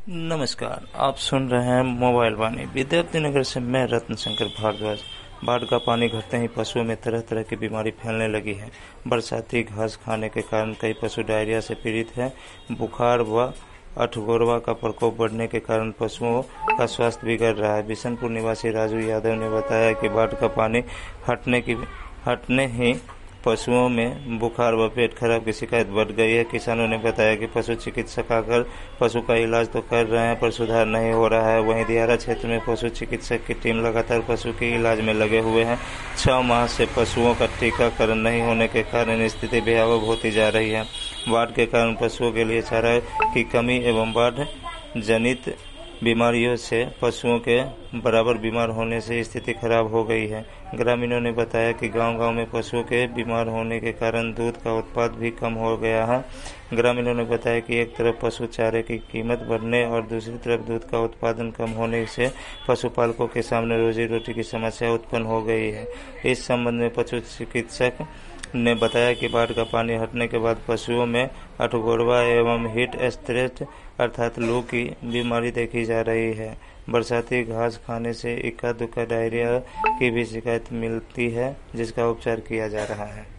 नमस्कार, आप सुन रहे हैं मोबाइल वाणी। विद्यार्थी नगर से मैं रत्न शंकर भारद्वाज। बाढ़ का पानी घटते ही पशुओं में तरह तरह की बीमारी फैलने लगी है। बरसाती घास खाने के कारण कई पशु डायरिया से पीड़ित हैं। बुखार व अठगोरवा का प्रकोप बढ़ने के कारण पशुओं का स्वास्थ्य बिगड़ रहा है। बिशनपुर निवासी राजू यादव ने बताया कि बाढ़ का पानी हटने ही पशुओं में बुखार व पेट खराब की शिकायत बढ़ गई है। किसानों ने बताया कि पशु चिकित्सक आकर पशु का इलाज तो कर रहे हैं पर सुधार नहीं हो रहा है। वहीं दियारा क्षेत्र में पशु चिकित्सक की टीम लगातार पशु के इलाज में लगे हुए हैं। 6 माह से पशुओं का टीकाकरण नहीं होने के कारण स्थिति भयावह होती जा रही है। बाढ़ के कारण पशुओं के लिए चारा की कमी एवं बाढ़ जनित बीमारियों से पशुओं के बराबर बीमार होने से स्थिति खराब हो गई है। ग्रामीणों ने बताया कि गांव-गांव में पशुओं के बीमार होने के कारण दूध का उत्पाद भी कम हो गया है। ग्रामीणों ने बताया कि एक तरफ पशु चारे की कीमत बढ़ने और दूसरी तरफ दूध का उत्पादन कम होने से पशुपालकों के सामने रोजी रोटी की समस्या उत्पन्न हो गई है। इस संबंध में पशु चिकित्सक ने बताया कि बाढ़ का पानी हटने के बाद पशुओं में अठगोरवा एवं हीट स्ट्रेस अर्थात लू की बीमारी देखी जा रही है। बरसाती घास खाने से इक्का दुक्का डायरिया की भी शिकायत मिलती है, जिसका उपचार किया जा रहा है।